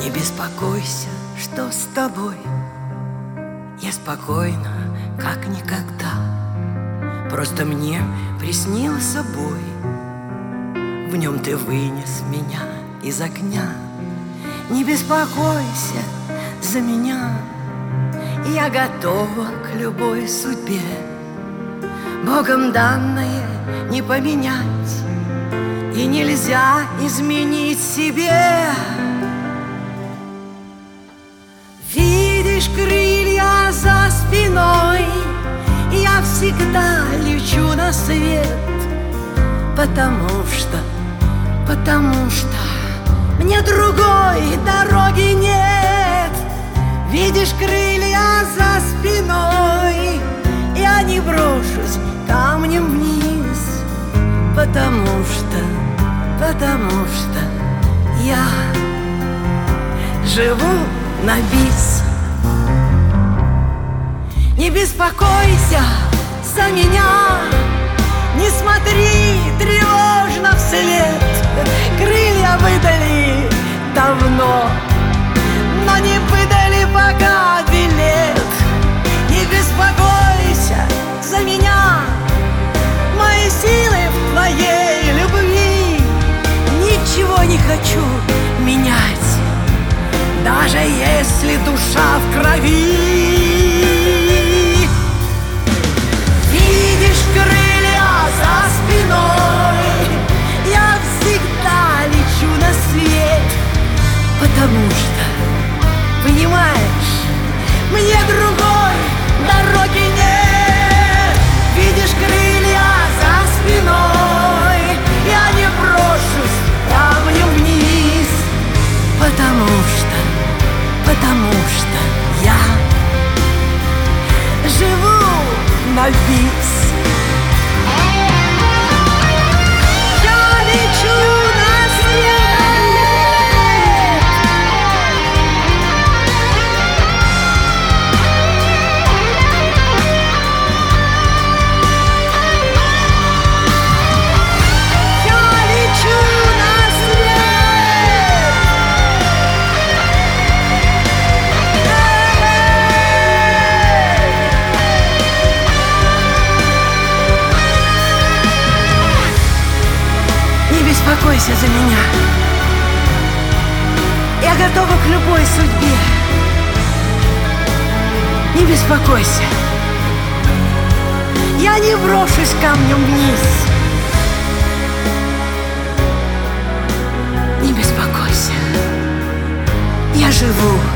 Не беспокойся, что с тобой. Я спокойна, как никогда. Просто мне приснился бой. В нем ты вынес меня из огня. Не беспокойся за меня. Я готова к любой судьбе. Богом данное не поменять, и нельзя изменить себе. Видишь крылья за спиной, я всегда лечу на свет. Потому что мне другой дороги нет. Видишь крылья за спиной, я не брошусь камнем вниз. Потому что я живу на бис. Не беспокойся за меня, не смотри тревожно вслед. Крылья выдали давно, но не выдали пока билет. Не беспокойся за меня, мои силы в твоей любви. Ничего не хочу менять, даже если душа в крови. Видишь крылья за спиной, я всегда лечу на свет. Потому что, понимаешь, мне другой дороги нет. Видишь крылья за спиной, я не брошусь камнем вниз. Потому что я живу на бис. Я лечу на свет. Я лечу на свет. Не беспокойся за меня, я готова к любой судьбе. Не беспокойся, я не брошусь камнем вниз. Не беспокойся, я живу